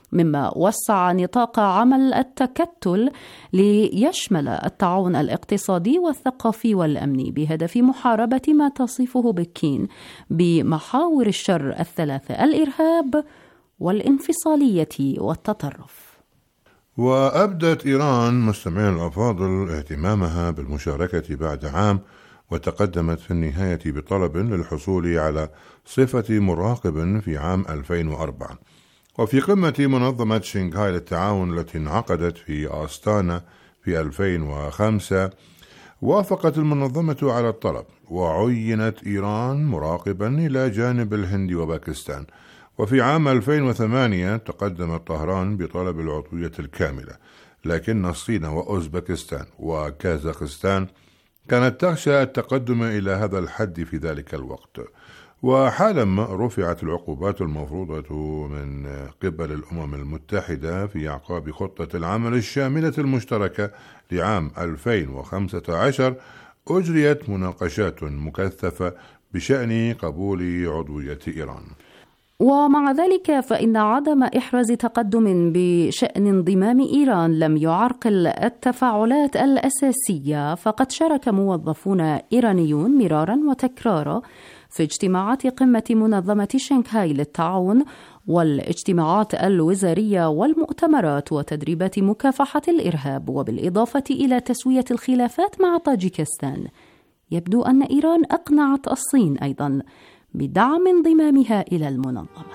مما وسع نطاق عمل التكتل ليشمل التعاون الاقتصادي والثقافي والأمني بهدف محاربة ما تصفه بكين بمحاور الشر الثلاثة: الإرهاب والانفصالية والتطرف. وأبدت إيران مستمعين الأفاضل اهتمامها بالمشاركة بعد عام، وتقدمت في النهاية بطلب للحصول على صفة مراقب في عام ألفين وأربعة. وفي قمة منظمة شنغهاي للتعاون التي انعقدت في أستانا في ألفين وخمسة، وافقت المنظمة على الطلب، وعينت إيران مراقبا إلى جانب الهند وباكستان. وفي عام ألفين وثمانية تقدمت طهران بطلب العضوية الكاملة، لكن الصين وأوزبكستان وكازاخستان كانت تخشى التقدم إلى هذا الحد في ذلك الوقت. وحالما رفعت العقوبات المفروضة من قبل الأمم المتحدة في أعقاب خطة العمل الشاملة المشتركة لعام ألفين وخمسة عشر، أجريت مناقشات مكثفة بشأن قبول عضوية إيران. ومع ذلك فإن عدم إحراز تقدم بشأن انضمام إيران لم يعرقل التفاعلات الأساسية، فقد شارك موظفون إيرانيون مرارا وتكرارا في اجتماعات قمة منظمة شنغهاي للتعاون والاجتماعات الوزارية والمؤتمرات وتدريبات مكافحة الإرهاب، وبالإضافة إلى تسوية الخلافات مع طاجيكستان. يبدو أن إيران أقنعت الصين أيضا بدعم انضمامها إلى المنظمة.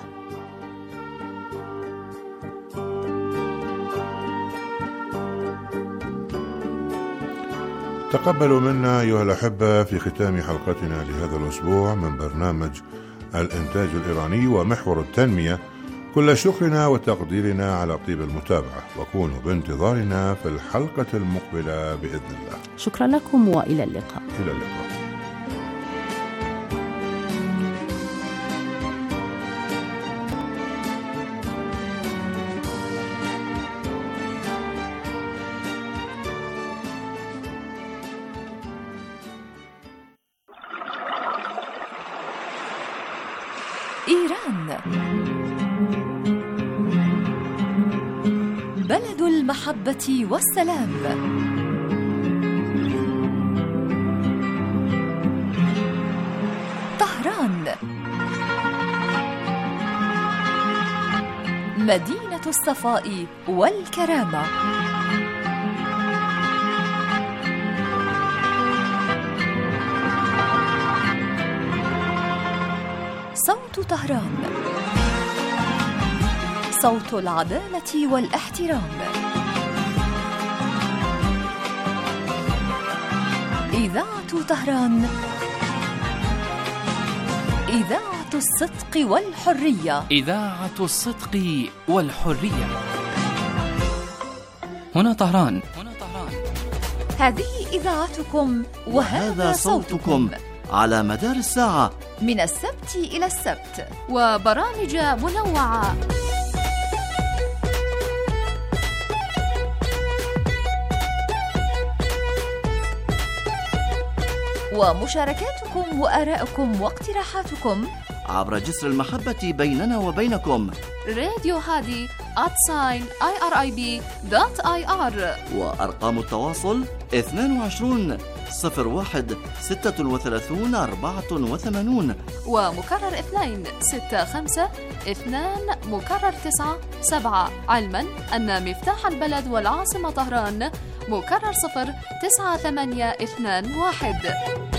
تقبلوا منا أيها الأحبة في ختام حلقتنا لهذا الأسبوع من برنامج الإنتاج الإيراني ومحور التنمية كل شكرنا وتقديرنا على طيب المتابعة، وكونوا بانتظارنا في الحلقة المقبلة بإذن الله. شكرا لكم وإلى اللقاء. إلى اللقاء. إيران بلد المحبة والسلام. طهران مدينة الصفاء والكرامة. صوت طهران، صوت العدالة والاحترام. إذاعة طهران، إذاعة الصدق والحرية. إذاعة الصدق والحرية. هنا طهران. هذه إذاعتكم وهذا صوتكم على مدار الساعة من السبت إلى السبت، وبرامج منوعة. ومشاركاتكم وآراءكم واقتراحاتكم عبر جسر المحبة بيننا وبينكم. راديو هادي آت ساين آي آر آي بي دوت آي آر، وأرقام التواصل اثنين وعشرين صفر واحد ستة وثلاثين أربعة وثمانين، ومكرر اثنين ستة خمسة اثنان مكرر تسعة سبعة، علما أن مفتاح البلد والعاصمة طهران مكرر صفر تسعة ثمانية اثنان واحد.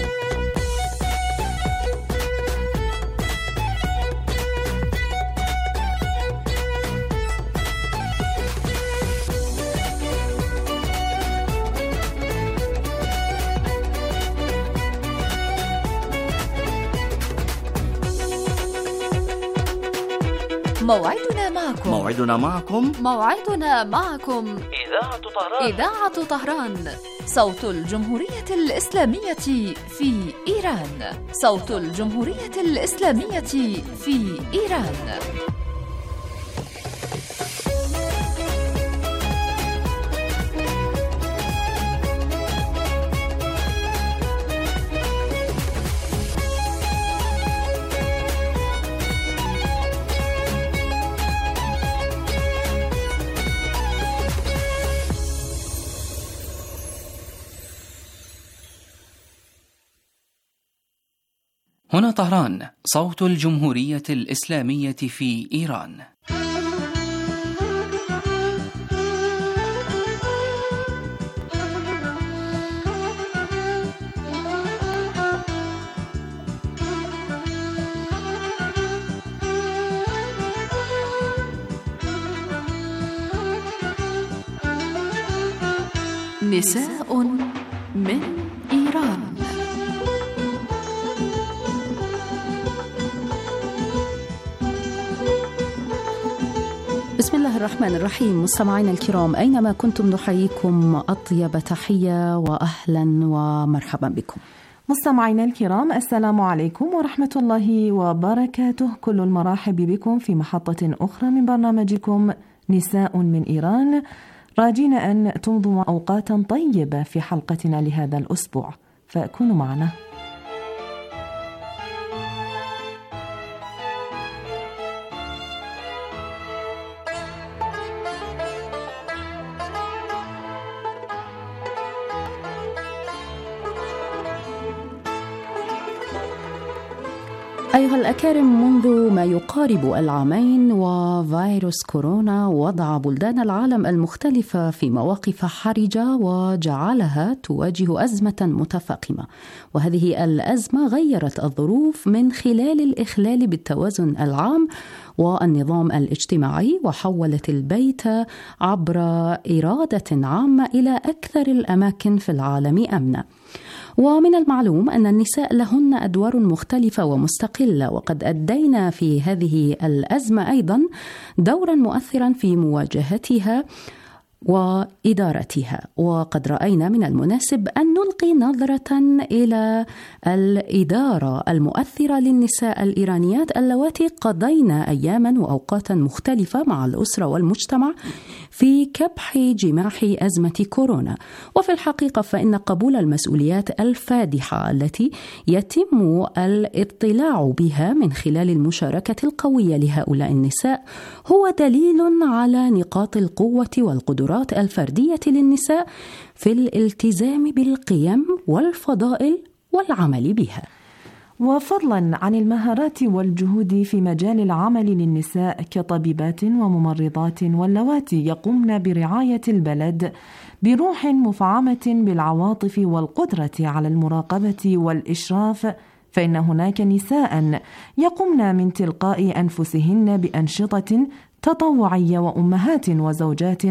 موعدنا معكم موعدنا معكم موعدنا معكم إذاعة طهران إذاعة طهران، صوت الجمهورية الإسلامية في إيران، صوت الجمهورية الإسلامية في إيران. طهران، صوت الجمهورية الإسلامية في إيران. نساء من إيران. بسم الله الرحمن الرحيم. مستمعينا الكرام، أينما كنتم نحييكم أطيب تحية وأهلا ومرحبا بكم. مستمعينا الكرام، السلام عليكم ورحمة الله وبركاته. كل المرحب بكم في محطة أخرى من برنامجكم نساء من إيران، راجين أن تمضوا أوقاتا طيبة في حلقتنا لهذا الأسبوع، فكونوا معنا. أيها الأكارم، منذ ما يقارب العامين وفيروس كورونا وضع بلدان العالم المختلفة في مواقف حرجة وجعلها تواجه أزمة متفاقمة، وهذه الأزمة غيرت الظروف من خلال الإخلال بالتوازن العام والنظام الاجتماعي، وحولت البيت عبر إرادة عامة إلى أكثر الأماكن في العالم أمنا. ومن المعلوم أن النساء لهن أدوار مختلفة ومستقلة، وقد أدينا في هذه الأزمة أيضا دورا مؤثرا في مواجهتها وإدارتها، وقد رأينا من المناسب أن نلقي نظرة إلى الإدارة المؤثرة للنساء الإيرانيات اللواتي قضينا أياما وأوقاتا مختلفة مع الأسرة والمجتمع في كبح جماح أزمة كورونا. وفي الحقيقة فإن قبول المسؤوليات الفادحة التي يتم الاطلاع بها من خلال المشاركة القوية لهؤلاء النساء هو دليل على نقاط القوة والقدرات الفردية للنساء في الالتزام بالقيم والفضائل والعمل بها. وفضلا عن المهارات والجهود في مجال العمل للنساء كطبيبات وممرضات واللواتي يقومن برعاية البلد بروح مفعمة بالعواطف والقدرة على المراقبة والإشراف، فإن هناك نساء يقومن من تلقاء أنفسهن بأنشطة تطوعية، وأمهات وزوجات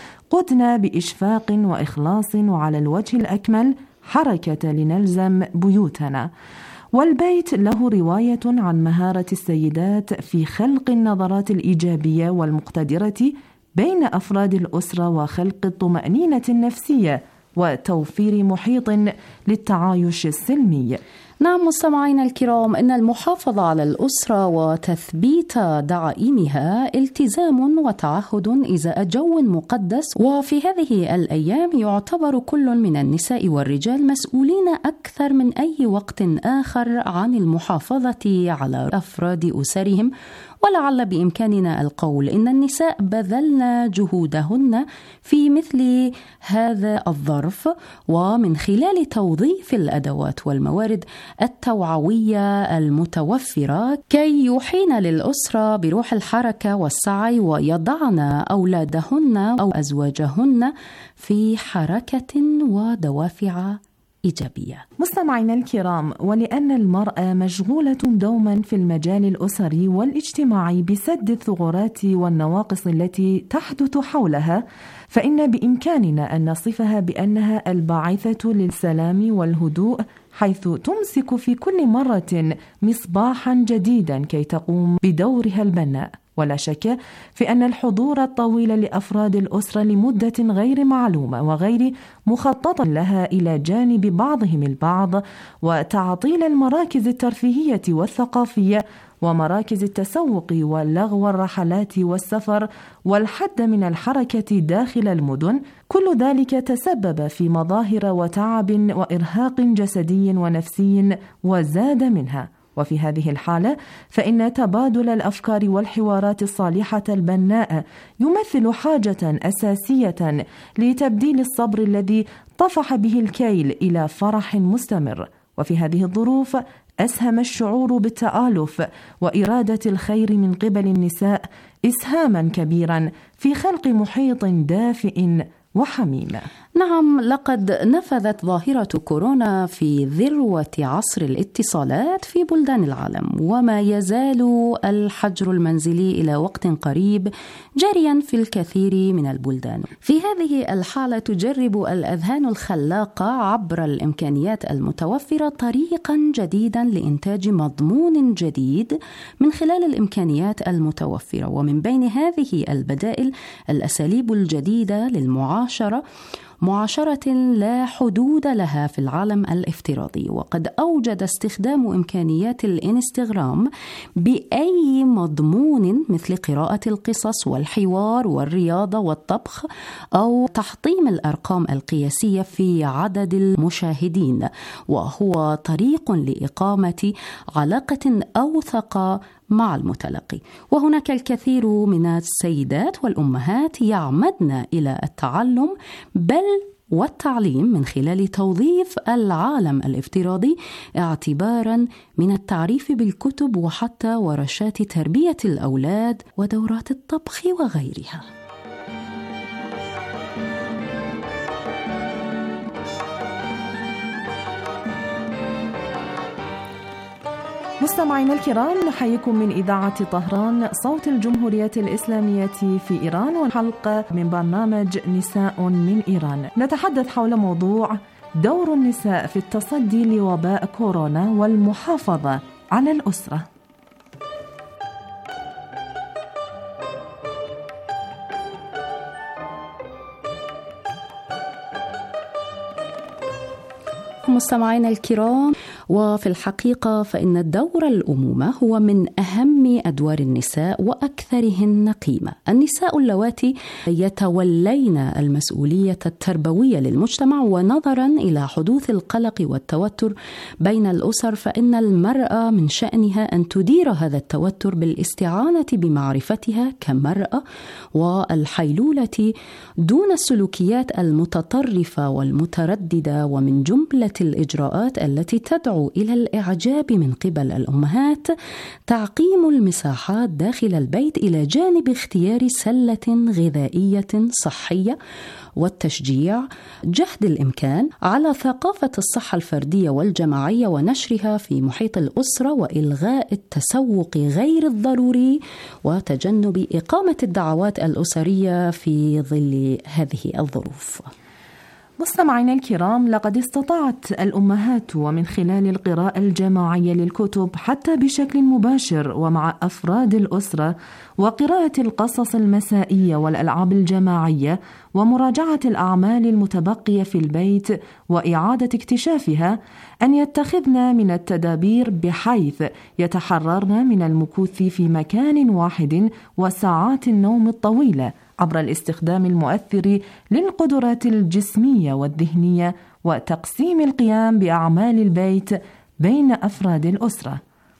قدنا بإشفاق وإخلاص وعلى الوجه الأكمل حركة لنلزم بيوتنا. والبيت له رواية عن مهارة السيدات في خلق النظرات الإيجابية والمقتدرة بين أفراد الأسرة، وخلق الطمأنينة النفسية وتوفير محيط للتعايش السلمي. نعم مستمعينا الكرام، إن المحافظة على الأسرة وتثبيت دعائمها التزام وتعهد إزاء جو مقدس، وفي هذه الأيام يعتبر كل من النساء والرجال مسؤولين أكثر من أي وقت آخر عن المحافظة على أفراد أسرهم. ولعل بإمكاننا القول إن النساء بذلن جهودهن في مثل هذا الظرف، ومن خلال توظيف الأدوات والموارد التوعوية المتوفرة كي يوحين للأسرة بروح الحركة والسعي، ويضعن أولادهن أو أزواجهن في حركة ودوافع إيجابية. مستمعينا الكرام، ولأن المرأة مشغولة دوما في المجال الأسري والاجتماعي بسد الثغرات والنواقص التي تحدث حولها، فإن بإمكاننا أن نصفها بأنها الباعثة للسلام والهدوء، حيث تمسك في كل مرة مصباحا جديدا كي تقوم بدورها البناء. ولا شك في أن الحضور الطويل لأفراد الأسرة لمدة غير معلومة وغير مخططة لها إلى جانب بعضهم البعض، وتعطيل المراكز الترفيهية والثقافية ومراكز التسوق واللغو والرحلات والسفر والحد من الحركة داخل المدن، كل ذلك تسبب في مظاهر وتعب وإرهاق جسدي ونفسي وزاد منها. وفي هذه الحالة فإن تبادل الأفكار والحوارات الصالحة البناء يمثل حاجة أساسية لتبديل الصبر الذي طفح به الكيل إلى فرح مستمر. وفي هذه الظروف أسهم الشعور بالتآلف وإرادة الخير من قبل النساء إسهاما كبيرا في خلق محيط دافئ وحميم. نعم، لقد نفذت ظاهرة كورونا في ذروة عصر الاتصالات في بلدان العالم، وما يزال الحجر المنزلي إلى وقت قريب جاريا في الكثير من البلدان. في هذه الحالة تجرب الأذهان الخلاقة عبر الإمكانيات المتوفرة طريقا جديدا لإنتاج مضمون جديد من خلال الإمكانيات المتوفرة، ومن بين هذه البدائل الأساليب الجديدة للمعاشرة، معاشرة لا حدود لها في العالم الافتراضي. وقد أوجد استخدام إمكانيات الإنستغرام بأي مضمون مثل قراءة القصص والحوار والرياضة والطبخ أو تحطيم الأرقام القياسية في عدد المشاهدين، وهو طريق لإقامة علاقة أوثق مع المتلقي. وهناك الكثير من السيدات والأمهات يعمدن إلى التعلم بل والتعليم من خلال توظيف العالم الافتراضي اعتبارا من التعريف بالكتب وحتى ورشات تربية الأولاد ودورات الطبخ وغيرها. مستمعينا الكرام، نحييكم من إذاعة طهران صوت الجمهورية الإسلامية في إيران، وحلقة من برنامج نساء من إيران. نتحدث حول موضوع دور النساء في التصدي لوباء كورونا والمحافظة على الأسرة. مستمعينا الكرام، وفي الحقيقة فإن الدور الأمومة هو من أهم أدوار النساء وأكثرهن قيمة. النساء اللواتي يتولين المسؤولية التربوية للمجتمع، ونظرا إلى حدوث القلق والتوتر بين الأسر فإن المرأة من شأنها أن تدير هذا التوتر بالاستعانة بمعرفتها كمرأة والحيلولة دون السلوكيات المتطرفة والمترددة، ومن جملة الإجراءات التي تدعو إلى الإعجاب من قبل الأمهات تعقيم المساحات داخل البيت إلى جانب اختيار سلة غذائية صحية، والتشجيع جهد الإمكان على ثقافة الصحة الفردية والجماعية ونشرها في محيط الأسرة، وإلغاء التسوق غير الضروري وتجنب إقامة الدعوات الأسرية في ظل هذه الظروف. مستمعينا الكرام، لقد استطاعت الأمهات ومن خلال القراءة الجماعية للكتب حتى بشكل مباشر ومع أفراد الأسرة، وقراءة القصص المسائية والألعاب الجماعية، ومراجعة الأعمال المتبقية في البيت وإعادة اكتشافها، أن يتخذن من التدابير بحيث يتحررن من المكوث في مكان واحد وساعات النوم الطويلة عبر الاستخدام المؤثر للقدرات الجسمية والذهنية، وتقسيم القيام بأعمال البيت بين أفراد الأسرة.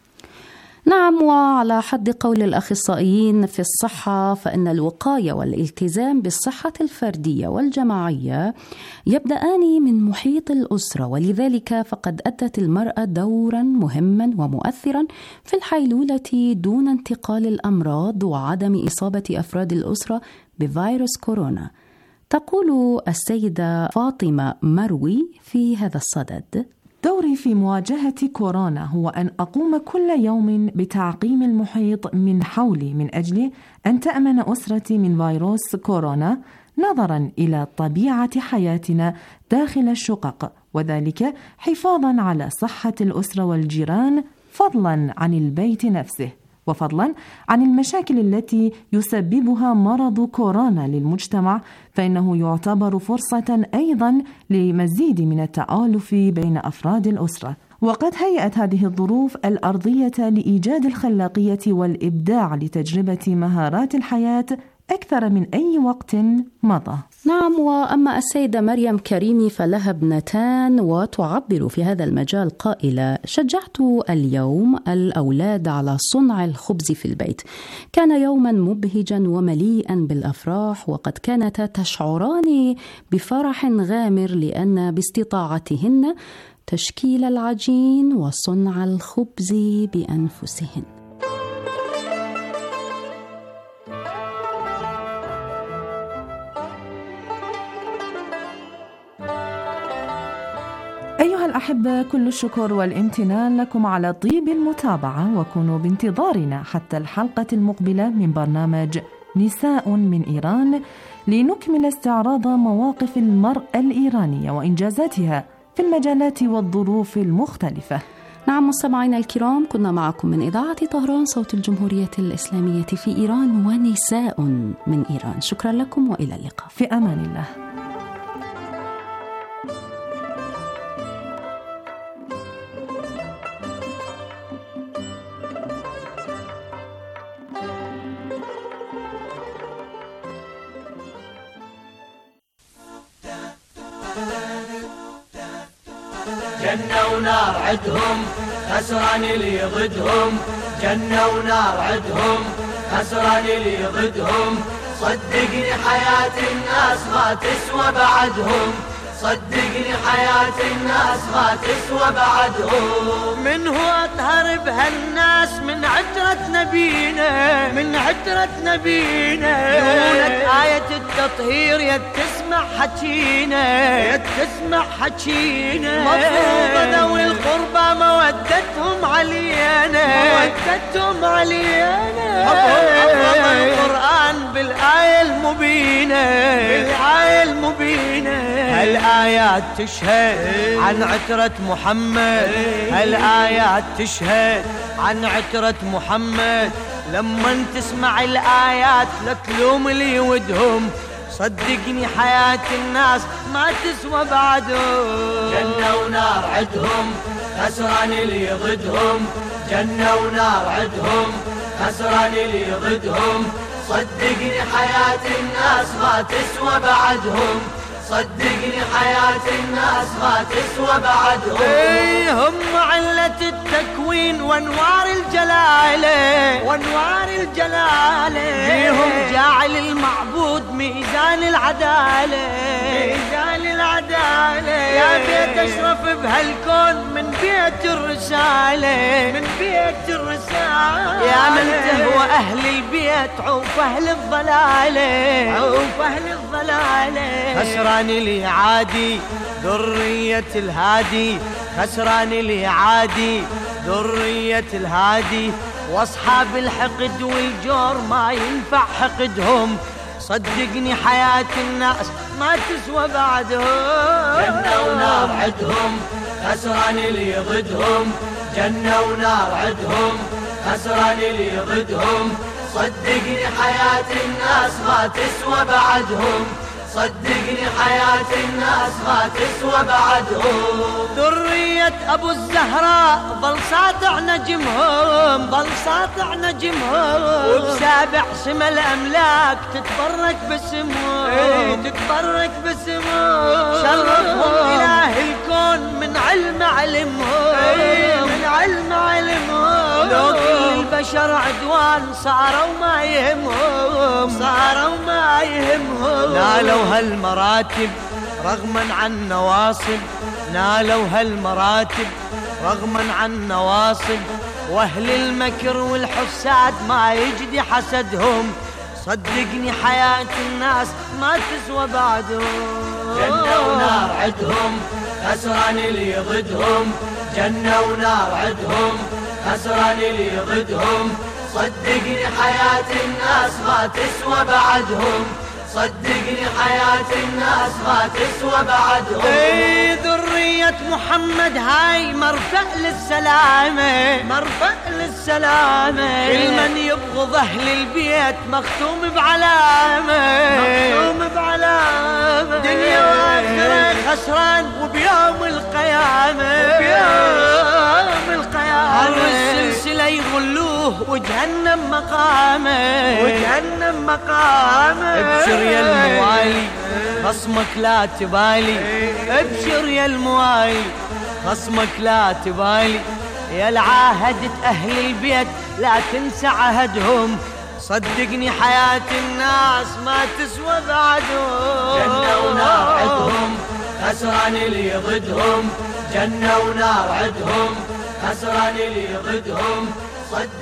نعم، وعلى حد قول الأخصائيين في الصحة فإن الوقاية والالتزام بالصحة الفردية والجماعية يبدأان من محيط الأسرة، ولذلك فقد أدت المرأة دورا مهما ومؤثرا في الحيلولة دون انتقال الأمراض وعدم إصابة أفراد الأسرة بفيروس كورونا. تقول السيدة فاطمة مروي في هذا الصدد: دوري في مواجهة كورونا هو أن أقوم كل يوم بتعقيم المحيط من حولي من أجل أن تأمن أسرتي من فيروس كورونا، نظرا إلى طبيعة حياتنا داخل الشقق، وذلك حفاظا على صحة الأسرة والجيران، فضلا عن البيت نفسه، وفضلا عن المشاكل التي يسببها مرض كورونا للمجتمع، فإنه يعتبر فرصة أيضا لمزيد من التآلف بين أفراد الأسرة. وقد هيأت هذه الظروف الأرضية لإيجاد الخلاقية والإبداع لتجربة مهارات الحياة أكثر من أي وقت مضى. نعم، وأما السيدة مريم كريمي فلها ابنتان، وتعبر في هذا المجال قائلة: شجعت اليوم الأولاد على صنع الخبز في البيت، كان يوما مبهجا ومليئا بالأفراح، وقد كانتا تشعران بفرح غامر لأن باستطاعتهن تشكيل العجين وصنع الخبز بأنفسهن. أيها الأحبة، كل الشكر والامتنان لكم على طيب المتابعة، وكونوا بانتظارنا حتى الحلقة المقبلة من برنامج نساء من إيران لنكمل استعراض مواقف المرأة الإيرانية وإنجازاتها في المجالات والظروف المختلفة. نعم مستمعينا الكرام، كنا معكم من إذاعة طهران صوت الجمهورية الإسلامية في إيران ونساء من إيران. شكرا لكم وإلى اللقاء في أمان الله. جنة ونار عدهم خسران اللي ضدهم، جنة ونار عدهم خسران اللي ضدهم، صدقني حياة الناس ما تسوى بعدهم، صدقني حياة الناس ما تسوى بعدهم. من هو أطهر بهالناس من عترة نبينا، من عترة نبينا، يقولك آية التطهير يا تسمع حكينا، يا تسمع حكينا، مفروض ذوي القربى مودتهم علينا، مودتهم علينا، حفظ القرآن بالآية المبينة، بالآية المبينة. هالآيات تشهد عن عترة محمد، هالآيات تشهد عن عترة محمد، لما تسمع الآيات لا تلوم اللي ودهم، صدقني حياة الناس ما تسوى بعدهم. جنة ونار عدهم خسران اللي ضدهم، جنة ونار عدهم خسران اللي ضدهم، صدقني حياة الناس ما تسوى بعدهم، صدقني حياة الناس ما تسوى بعدهم. ايه هم علة التكوين وانوار الجلالة، وانوار الجلالة، فيهم جاعل المعبود ميزان العدالة، ميزان العدالة، يا بيت اشرف بهالكون من بيت الرسالة، من بيت الرسالة، يا من تهوى اهل البيت عوف اهل الضلالة، عوف اهل الضلالة. خسران لي عادي ذرية الهادي، خسران لي عادي ذرية الهادي، واصحاب الحقد والجور ما ينفع حقدهم، صدقني حياة الناس ما تسوى بعدهم. جنة ونار عدهم خسران لي ضدهم، جنة ونار عدهم خسران لي ضدهم، صدقني حياة الناس ما تسوى بعدهم، صدقني حياة الناس ما تسوى بعدهم. ذرية أبو الزهراء ظل ساطع نجمهم، ظل ساطع نجمهم، وبسابع سما الأملاك تتبرك باسمهم، ايه تتبرك باسمهم، شرفهم إله الكون من علم علمهم، ايه من علم علمهم، لو كل البشر عدوان صاروا ما يهمهم، صاروا ما يهمهم، نالوا هالمراتب رغما عن نواصب، نالوا هالمراتب رغما عن نواصب، واهل المكر والحساد ما يجدي حسدهم، صدقني حياة الناس ما تسوى بعدهم. جنة ونار عدهم خسران اللي ضدهم، جنة ونار عدهم خسران اللي ضدهم، صدقني حياة الناس ما تسوى بعدهم، صدقني حياة الناس ما تسوى بعدهم. ايه ذرية محمد هاي مرفأ للسلامة، مرفأ للسلامة، كل من يبغض أهل البيت مختوم بعلامة، مختوم بعلامة، دنيا وآخرة خسران وبيوم القيامة، وبيوم القيامة، هر السلسلة يغلوه وجهنم مقامه، وجهنم مقامه. ابشر يا الموالي خصمك لا تبالي، ابشر يا الموالي خصمك لا تبالي، يا العاهدة أهل البيت لا تنسى عهدهم، صدقني حياة الناس ما تسوى بعدهم. جنة ونار عدهم خسران اللي ضدهم، جنة ونار عدهم خسران اللي ضدهم صدق